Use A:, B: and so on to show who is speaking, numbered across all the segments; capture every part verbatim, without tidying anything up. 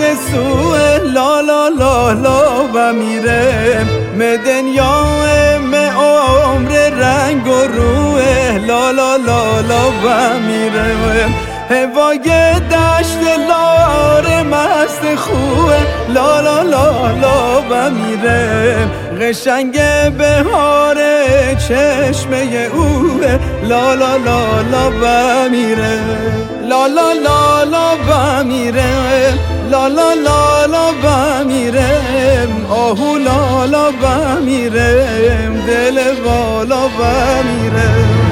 A: سوه لا لا لا لا و میره م دنیا م عمر رنگ و روه لا لا لا لا و میره هوای دشت لار مست خوه لا لا لا لا و میره قشنگ بهار چشمه اوه لا لا لا لا و میره لا لا لا لا و میره لا لا لا لا و میره آهو لا لا و میره دل والا و میره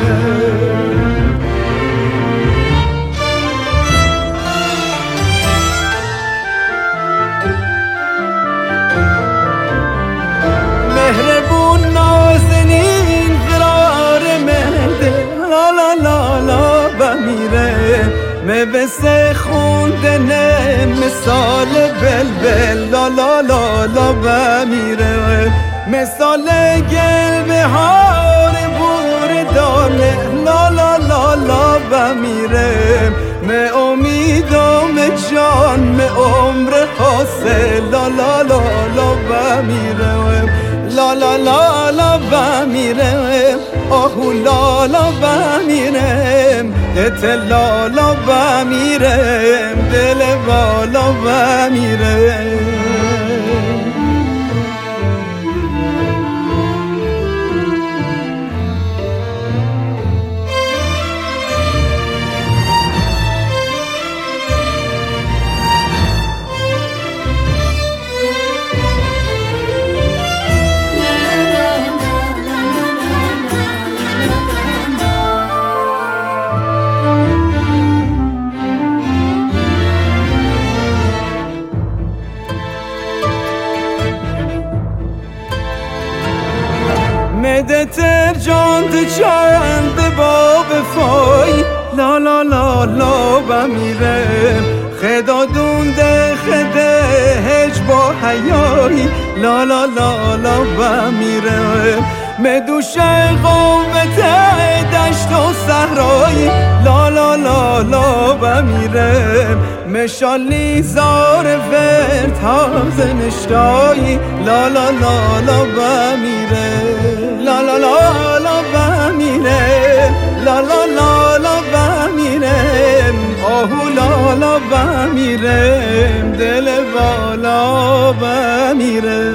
A: مهربون نازنین قرار مهده لا لا لا لا و میره مبسه خوندنه مثال بلبل لا لا لا لا و میره مثال گل بهار بور دانه لا لا لا لا و میره م امیدم جان م عمر حاصل لا لا لا لا و میره لا لا لا لا و میره آهو لا لا و میره دت لا لا و میره دل والا و میره مدتر جان تو چند باب فای لا لا لا لا و میره خدا دونده خده هج با حیایی لا لا لا لا و میره مدوش قومت دشت و صحرایی لا لا لا لا و میره مشالی زار ورد تازه نشتایی لا لا لا لا و میره لا لا لا لا و میره لا لا لا لا و میره آهو لا لا و میره دل والا و میره